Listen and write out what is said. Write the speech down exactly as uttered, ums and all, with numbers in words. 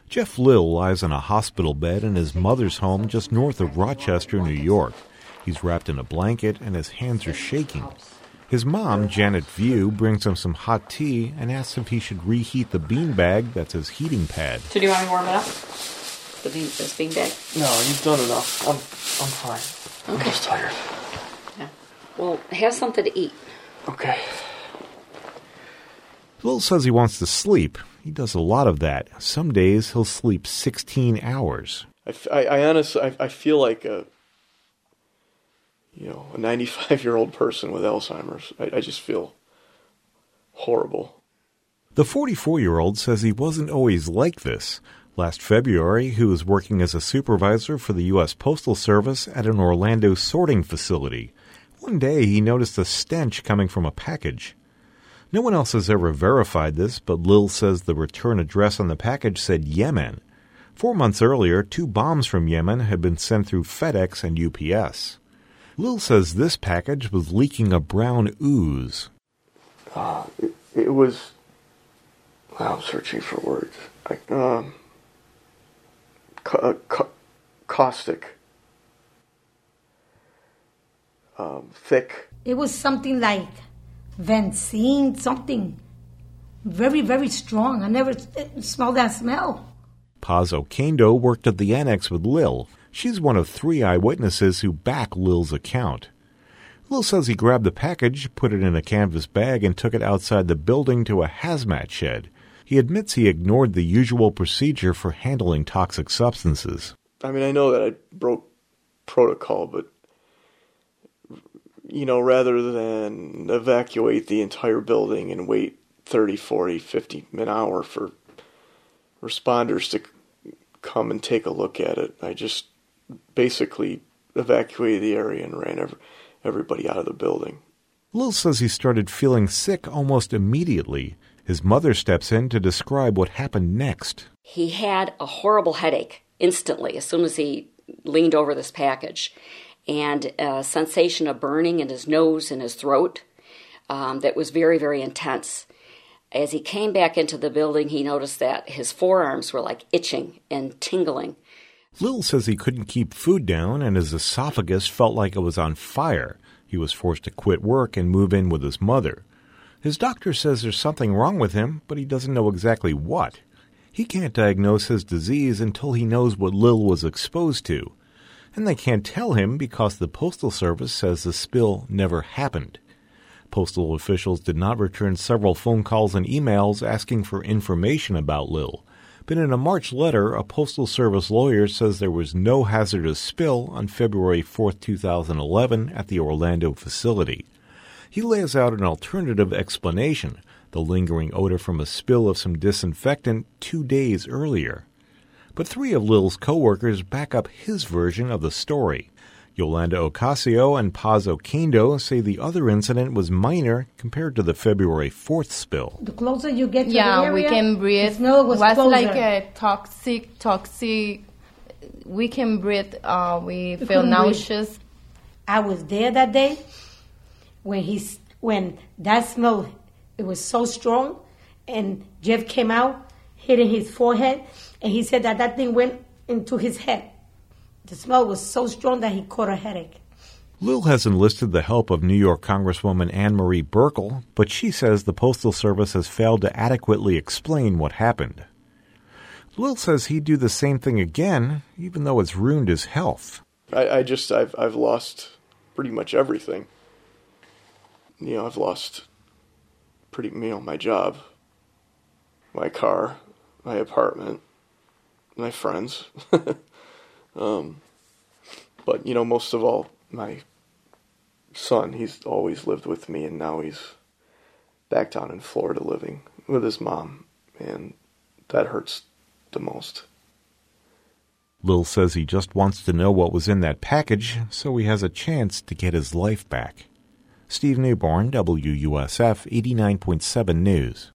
Jeff Lill lies on a hospital bed in his mother's home just north of Rochester, New York. He's wrapped in a blanket and his hands are shaking. His mom, Janet View, brings him some hot tea and asks if he should reheat the beanbag that's his heating pad. So do you want me to warm it up? The bean, this beanbag? No, you've done enough. I'm, I'm fine. Okay. I'm just tired. Yeah. Well, have something to eat. Okay. Lill says he wants to sleep. He does a lot of that. Some days he'll sleep sixteen hours. I, I, I honestly, I, I feel like a, you know, a ninety-five-year-old person with Alzheimer's. I, I just feel horrible. The forty-four-year-old says he wasn't always like this. Last February, he was working as a supervisor for the U S Postal Service at an Orlando sorting facility. One day, he noticed a stench coming from a package. No one else has ever verified this, but Lill says the return address on the package said Yemen. Four months earlier, two bombs from Yemen had been sent through FedEx and U P S. Lill says this package was leaking a brown ooze. Uh, it, it was... Wow, I'm searching for words. I, um... Ca- ca- caustic. Um, thick. It was something like Vancine, something very, very strong. I never smelled that smell. Paz Oquendo worked at the annex with Lill. She's one of three eyewitnesses who back Lill's account. Lill says he grabbed the package, put it in a canvas bag, and took it outside the building to a hazmat shed. He admits he ignored the usual procedure for handling toxic substances. I mean, I know that I broke protocol, but, you know, rather than evacuate the entire building and wait thirty, forty, fifty an hour for responders to come and take a look at it, I just basically evacuated the area and ran every, everybody out of the building. Lill says he started feeling sick almost immediately. His mother steps in to describe what happened next. He had a horrible headache instantly as soon as he leaned over this package, and a sensation of burning in his nose and his throat um, that was very, very intense. As he came back into the building, he noticed that his forearms were like itching and tingling. Lill says he couldn't keep food down and his esophagus felt like it was on fire. He was forced to quit work and move in with his mother. His doctor says there's something wrong with him, but he doesn't know exactly what. He can't diagnose his disease until he knows what Lill was exposed to. And they can't tell him because the Postal Service says the spill never happened. Postal officials did not return several phone calls and emails asking for information about Lill. But in a March letter, a Postal Service lawyer says there was no hazardous spill on February fourth, two thousand eleven at the Orlando facility. He lays out an alternative explanation, the lingering odor from a spill of some disinfectant two days earlier. But three of Lill's co-workers back up his version of the story. Yolanda Ocasio and Paz Oquendo say the other incident was minor compared to the February fourth spill. The closer you get to yeah, the area, we can breathe. the smell was, was closer. like a toxic, toxic. We can breathe. Uh, we, we feel nauseous. Breathe. I was there that day when he's when that smell. It was so strong, and Jeff came out, hitting his forehead, and he said that that thing went into his head. The smell was so strong that he caught a headache. Lill has enlisted the help of New York Congresswoman Anne Marie Buerkle, but she says the Postal Service has failed to adequately explain what happened. Lill says he'd do the same thing again, even though it's ruined his health. I, I just, I've, I've lost pretty much everything. You know, I've lost pretty, you know, my job, my car, my apartment, my friends. um, but, you know, most of all, my son, he's always lived with me, and now he's back down in Florida living with his mom, and that hurts the most. Lill says he just wants to know what was in that package so he has a chance to get his life back. Steve Newborn, W U S F eighty-nine point seven News.